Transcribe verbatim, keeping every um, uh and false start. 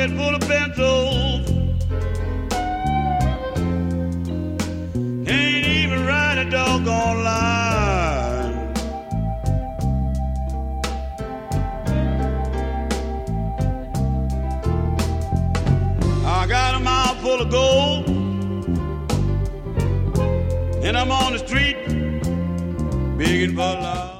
pocket full of pencils. Can't even write a doggone line. I got a mouth full of gold, and I'm on the street begging for love.